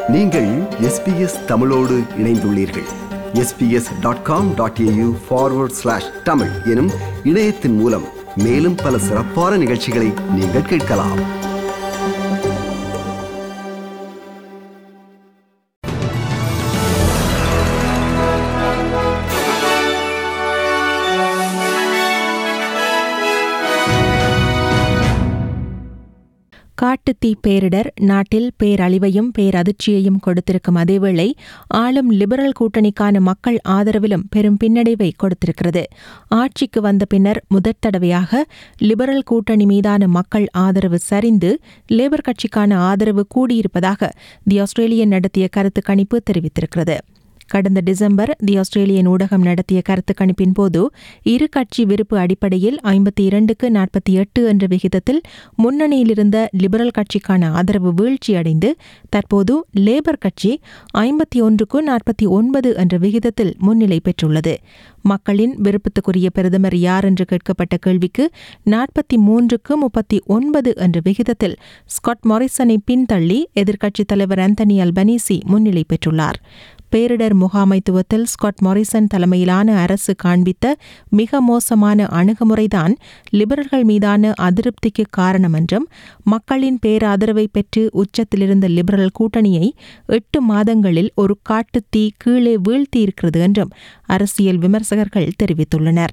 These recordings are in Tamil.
நீங்கள் SBS தமிழோடு இணைந்துள்ளீர்கள். sbs.com.au/tamil எனும் இணையத்தின் மூலம் மேலும் பல சிறப்பான நிகழ்ச்சிகளை நீங்கள் கேட்கலாம். காட்டுத்தீ பேரிடர் நாட்டில் பேரழிவையும் பேரதிர்ச்சியையும் கொடுத்திருக்கும் அதேவேளை ஆளும் லிபரல் கூட்டணிக்கான மக்கள் ஆதரவிலும் பெரும் பின்னடைவை கொடுத்திருக்கிறது. ஆட்சிக்கு வந்த பின்னர் முதற் தடவையாக லிபரல் கூட்டணி மீதான மக்கள் ஆதரவு சரிந்து லேபர் கட்சிக்கான ஆதரவு கூடியிருப்பதாக தி ஆஸ்திரேலியன் நடத்திய கருத்து கணிப்பு தெரிவித்திருக்கிறது. கடந்த டிசம்பர் தி ஆஸ்திரேலியன் ஊடகம் நடத்திய கருத்து கணிப்பின் போது இரு கட்சி விருப்பு அடிப்படையில் 52-48 என்ற விகிதத்தில் முன்னணியிலிருந்த லிபரல் கட்சிக்கான ஆதரவு வீழ்ச்சியடைந்து தற்போது லேபர் கட்சி 51-49 என்ற விகிதத்தில் முன்னிலை பெற்றுள்ளது. மக்களின் விருப்பத்துக்குரிய பிரதமர் யார் என்று கேட்கப்பட்ட கேள்விக்கு 43-39 என்ற விகிதத்தில் ஸ்காட் மாரிசனை பின்தள்ளி எதிர்க்கட்சித் தலைவர் ஆந்தனி அல்பனீசி முன்னிலை பெற்றுள்ளார். பேரிடர் முகாமைத்துவத்தில் ஸ்காட் மாரிசன் தலைமையிலான அரசு காண்பித்த மிக மோசமான அணுகுமுறைதான் லிபரல்கள் மீதான அதிருப்திக்கு காரணம் என்றும் மக்களின் பேராதரவை பெற்று உச்சத்திலிருந்த லிபரல் கூட்டணியை 8 மாதங்களில் ஒரு காட்டுத்தீ கீழே வீழ்த்தியிருக்கிறது என்றும் அரசியல் விமர்சகர்கள் தெரிவித்துள்ளனர்.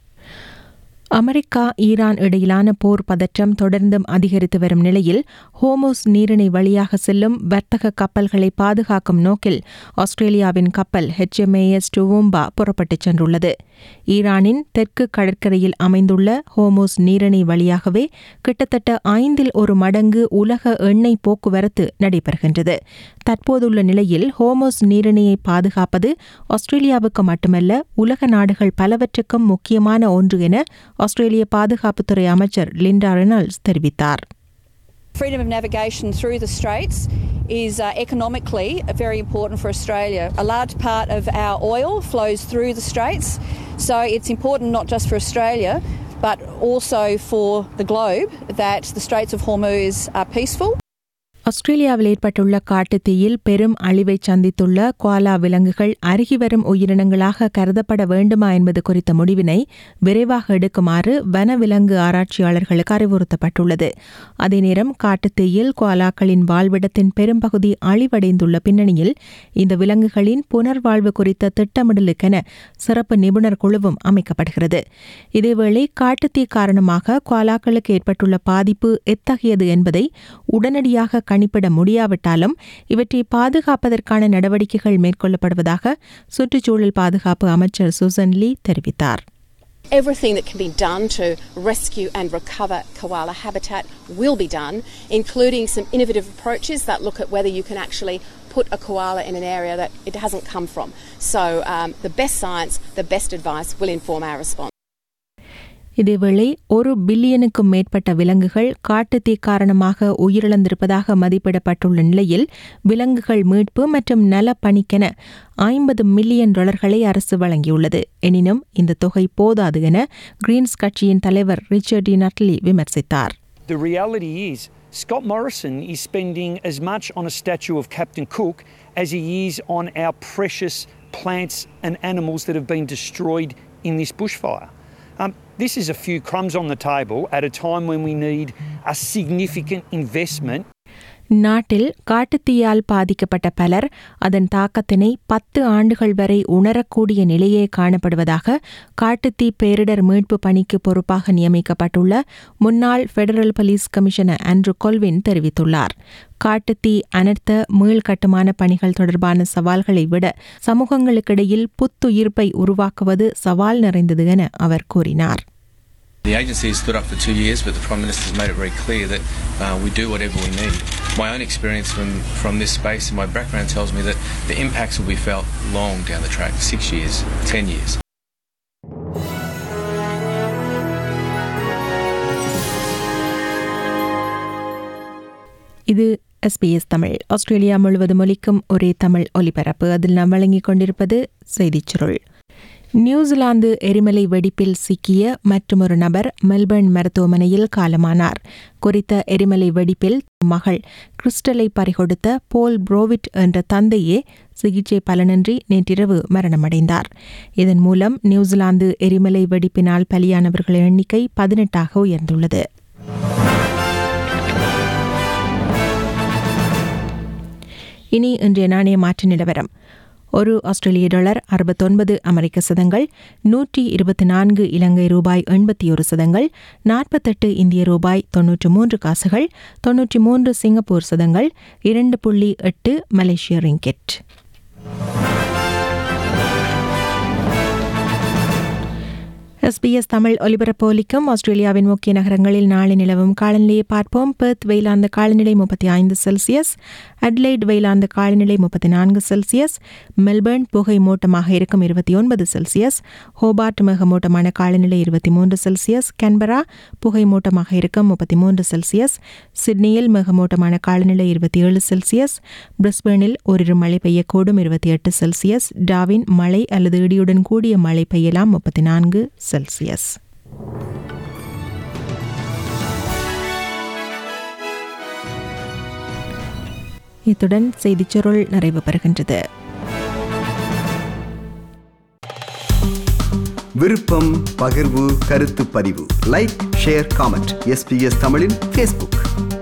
அமெரிக்கா ஈரான் இடையிலான போர் பதற்றம் தொடர்ந்தும் அதிகரித்து வரும் நிலையில் ஹோமோஸ் நீரிணை வழியாக செல்லும் வர்த்தக கப்பல்களை பாதுகாக்கும் நோக்கில் ஆஸ்திரேலியாவின் கப்பல் HMAS Toowoomba புறப்பட்டுச் சென்றுள்ளது. ஈரானின் தெற்கு கடற்கரையில் அமைந்துள்ள ஹோமோஸ் நீரிணை வழியாகவே கிட்டத்தட்ட 1/5 மடங்கு உலக எண்ணெய் போக்குவரத்து நடைபெறுகின்றது. தற்போதுள்ள நிலையில் ஹோமோஸ் நீரிணையை பாதுகாப்பது ஆஸ்திரேலியாவுக்கு மட்டுமல்ல உலக நாடுகள் பலவற்றுக்கும் முக்கியமான ஒன்று என ஆஸ்திரேலிய பாதுகாப்புத்துறை அமைச்சர் லிண்டா ரெனால்ட்ஸ் தெரிவித்தார். Freedom of navigation through the straits is economically very important for Australia. A large part of our oil flows through the straits, so it's important not just for Australia but also for the globe that the Straits of Hormuz are peaceful. ஆஸ்திரேலியாவில் ஏற்பட்டுள்ள காட்டுத்தீயில் பெரும் அழிவை சந்தித்துள்ள கோலா விலங்குகள் அருகிவரும் உயிரினங்களாக கருதப்பட வேண்டுமா என்பது குறித்த முடிவினை விரைவாக எடுக்குமாறு வனவிலங்கு ஆராய்ச்சியாளர்களுக்கு அறிவுறுத்தப்பட்டுள்ளது. அதே நேரம் காட்டுத்தீயில் கோலாக்களின் வாழ்விடத்தின் பெரும்பகுதி அழிவடைந்துள்ள பின்னணியில் இந்த விலங்குகளின் புனர்வாழ்வு குறித்த திட்டமிடலுக்கென சிறப்பு நிபுணர் குழுவும் அமைக்கப்படுகிறது. இதேவேளை காட்டுத்தீ காரணமாக கோலாக்களுக்கு ஏற்பட்டுள்ள பாதிப்பு எத்தகையது என்பதை உடனடியாக கணிப்பிட முடியாவிட்டாலும் இவற்றை பாதுகாப்பதற்கான நடவடிக்கைகள் மேற்கொள்ளப்படுவதாக சுற்றுச்சூழல் பாதுகாப்பு அமைச்சர் சூசன் லீ தெரிவித்தார். Everything that can be done to rescue and recover koala habitat will be done, including some innovative approaches that look at whether you can actually put a koala in an area that it hasn't come from. So the best science, the best advice will inform our response. இதேவேளை 1 பில்லியனுக்கும் மேற்பட்ட விலங்குகள் காட்டுத்தீ காரணமாக உயிரிழந்திருப்பதாக மதிப்பிடப்பட்டுள்ள நிலையில் விலங்குகள் மீட்பு மற்றும் நலப்பணிக்கென $50 மில்லியன் அரசு வழங்கியுள்ளது. எனினும் இந்த தொகை போதாது என கிரீன்ஸ் கட்சியின் தலைவர் ரிச்சர்ட் டி நட்லி விமர்சித்தார். The reality is Scott Morrison is spending as much on a statue of Captain Cook as he is on our precious plants and animals that have been destroyed in this bushfire. This is a few crumbs on the table at a time when we need a significant investment. நாட்டில் காட்டுத்தீயால் பாதிக்கப்பட்ட பலர் அதன் தாக்கத்தினை 10 ஆண்டுகள் வரை உணரக்கூடிய நிலையே காணப்படுவதாக காட்டுத்தீ பேரிடர் மீட்பு பணிக்கு பொறுப்பாக நியமிக்கப்பட்டுள்ள முன்னாள் federal police commissioner Andrew Colvin தெரிவித்துள்ளார். காட்டுத்தீ அனர்த்த மீள் கட்டுமான பணிகள் தொடர்பான சவால்களை விட சமூகங்களுக்கிடையில் புத்துயிர்ப்பை உருவாக்குவது சவால் நிறைந்தது என அவர் கூறினார். The agency has stood up for 2 years, but the Prime Minister has made it very clear that we do whatever we need. My own experience from this space and my background tells me that the impacts will be felt long down the track, 6 years, 10 years. இது SBS தமிழ். ஆஸ்திரேலியா முழுவதும் ஒலிக்கும் ஒரே தமிழ் ஒலிபரப்பு. அதில் நாம் வழங்கிக் கொண்டிருப்பது செய்திச் சுருள். நியூசிலாந்து எரிமலை வெடிப்பில் சிக்கிய மற்றொரு நபர் மெல்பர்ன் மருத்துவமனையில் காலமானார். குறித்த எரிமலை வெடிப்பில் மகள் கிறிஸ்டலை பறிகொடுத்த போல் புரோவிட் என்ற தந்தையே சிகிச்சை பலனின்றி நேற்றிரவு மரணமடைந்தார். இதன் மூலம் நியூசிலாந்து எரிமலை வெடிப்பினால் பலியானவர்களின் எண்ணிக்கை 18 உயர்ந்துள்ளது. இனி இன்றைய நாணய மாற்று நிலவரம். ஒரு ஆஸ்திரேலிய டாலர் 69 அமெரிக்க சதங்கள், 124 இலங்கை ரூபாய் 81 சதங்கள், 48 இந்திய ரூபாய் 93 காசுகள், 93 சிங்கப்பூர் சதங்கள், 2.8 மலேசிய ரிங்கெட். SBS தமிழ் ஒலிபரப்போலிக்கும் ஆஸ்திரேலியாவின் முக்கிய நகரங்களில் நாளை நிலவும் காலநிலையை பார்ப்போம். பெர்த் வெயிலாந்த காலநிலை 35 செல்சியஸ், அட்லைட் வெயிலாந்த காலநிலை 34 செல்சியஸ், மெல்பர்ன் புகை மூட்டமாக இருக்கும் 29 செல்சியஸ், ஹோபார்ட் மேகமூட்டமான காலநிலை 23 செல்சியஸ், கேன்பரா புகை மூட்டமாக இருக்கும் 33 செல்சியஸ், சிட்னியில் மேகமூட்டமான காலநிலை 27 செல்சியஸ், பிரிஸ்பேனில் ஓரிரு மழை பெய்யக்கூடும் 28 செல்சியஸ், டார்வின் மழை அல்லது இடியுடன் கூடிய மழை பெய்யலாம் 34 செல்சியஸ். இத்துடன் செய்திச் சுருள் நிறைவு பெறுகின்றது. விருப்பம், பகிர்வு, கருத்து பதிவு, லைக், ஷேர், காமெண்ட். SBS தமிழின் Facebook.